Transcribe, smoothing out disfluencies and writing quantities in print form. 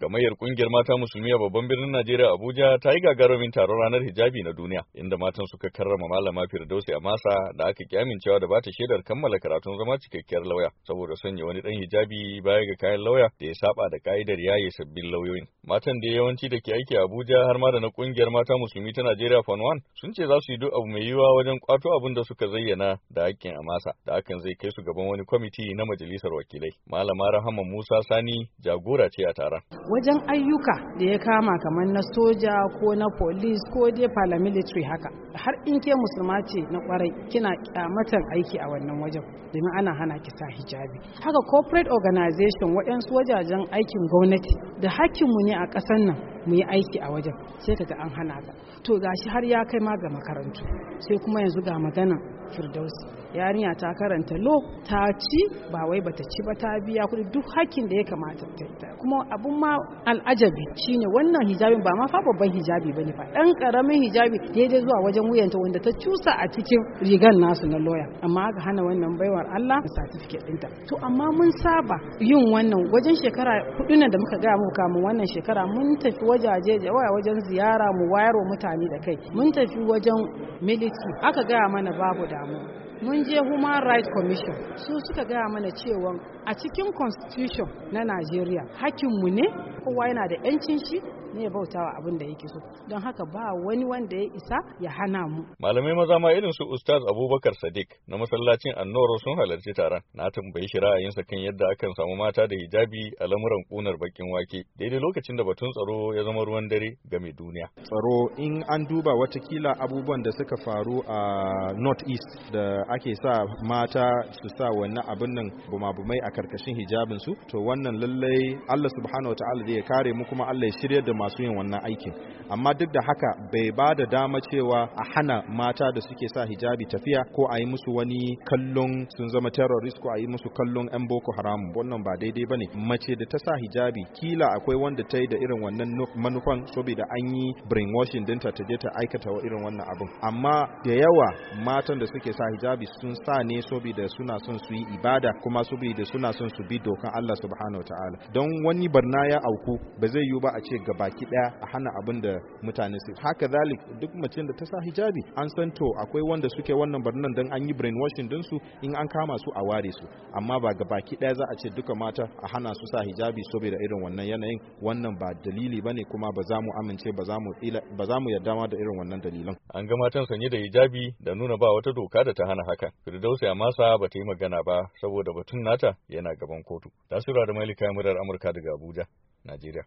Gamayyar kungiyar mata musulmi a babban birnin Najeriya Abuja ta yi gagarumin taron ranar hijabi na duniya, inda matan suka karrama malama Firdausi Amasa da aka ki amincewa da bata shaidar kammala karatun zama cikakkiyar lauya saboda sanya wani dan hijabi baya ga kayan lauya da ya saba da ka'idar yaye sabbin lauyoyin. Matan da yawanci da ke aiki a Abuja har ma da na kungiyar mata musulmi ta Najeriya Fan1 sun ce za su yi duk abu mai yiwuwa wajen kwato abin da suka zayyana da hakkin Amasa, da hakan zai kai su gaban wani kwamiti na majalisar wakilai. Malama Rahama Musa Sani jagora ce a taron. Wajen ayyuka da ya kama kamar na soja ko na police ko dai paramilitary haka, har in ke musulma ce na kwarai kina kyamatan aiki a wannan wajen domin ana hana ki sa hijabi. Haka corporate organization waɗansu wajajen aikin gwamnati da hakkinmu ne a ƙasar nan mu yi aiki a wajen, sai kaga an hana ka. To gashi har ya kai ma ga makarantu, sai kuma yanzu ga maganan Firdausi. Yarinya ta karanta law, ta ci ba wai bata ci ba, ta biya kuɗi duk hakkin da ya kamata ta yi. Kuma abun ma al'ajabi shine wannan hijabin ba ma fa babban hijabi bane fa, dan karamin hijabi daidai zuwa wajen wuyanta wanda ta cusa a cikin rigan nasu na lawyer, amma aka hana wannan baiwar Allah certificate ɗinta. To amma mun saba yin wannan wajen shekara 4 nan da muka ga muku kamun wannan shekara mun tafi wajen ziyara mu wayar wa mutane da kai, mun tafi wajen military aka gaya mana babu damu, mun je Human Rights Commission su suka gaya mana cewa a cikin constitution na Najeriya hakkinmu ne, kowa yana da 'yancin shi ne ya bautawa abin da yake so, don haka ba wani wanda ya isa ya hana mu. Malamai maza ma irin su Ustaz Abubakar Sadiq na masallacin Annoro sun halarci taron. Na tambayi shi ra'ayinsa kan yadda akan samu mata da hijabi a lamuran kunar bakin wake daidai lokacin da batun tsaro ya zama ruwan dare game duniya. Tsaro in an duba watakila abubuwan da suka faru a North East da ake sa mata su sa wannan abin nan bumabumai a karkashin hijabin su, to wannan lallai Allah subhanahu wataala zai kare mu, kuma Allah ya shiryar da masu yin wannan aikin. Amma duk da haka bai ba da dama cewa a hana mata da suke sa hijabi tafiya ko a yi musu wani kallon sun zama terrorist ko a yi musu kallon 'yan Boko Haram. Wannan ba daidai bane. Mace da ta sa hijabi kila akwai wanda ta yi da irin wannan manufan saboda an yi brainwashing dinta ta je ta aikata wa irin wannan abin. Amma da yawa matan da suke sa hijabi sun sa ne saboda suna son su yi ibada, kuma saboda suna son su bi dokan Allah subhanahu wataala. Don wani barna ya auku ba zai yiwu ba a ce gabaki daya a hana abin da mutane su. Haka zalik duk macen da ta sa hijabi an san to akwai wanda suke wannan barnan dan an yi brainwashing din su, in an kama su a ware su, amma ba gabaki daya za a ce duka mata a hana su sa hijabi saboda irin wannan yanayin. Wannan ba dalili bane, kuma ba za mu amince ba za mu yarda ma da irin wannan dalilan. An ga matan sanye da hijabi da nuna ba wata doka da ta hana haka. Firdausi Amasa ba ta yi magana ba saboda batun nata yana gaban kotu. Tasira da Malika murar Amurka daga Abuja, Najeriya.